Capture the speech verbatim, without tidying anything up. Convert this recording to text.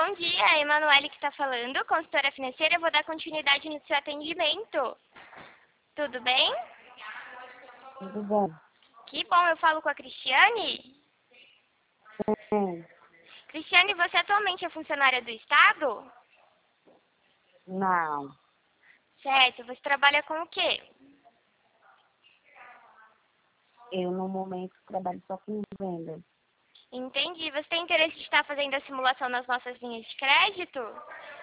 Bom dia, é a Emanuele que está falando, consultora financeira. Eu vou dar continuidade no seu atendimento. Tudo bem? Tudo bom? Que bom, eu falo com a Cristiane. Sim. Cristiane, você atualmente é funcionária do Estado? Não. Certo, você trabalha com o quê? Eu, no momento, trabalho só com vendas. Entendi. Você tem interesse de estar fazendo a simulação nas nossas linhas de crédito?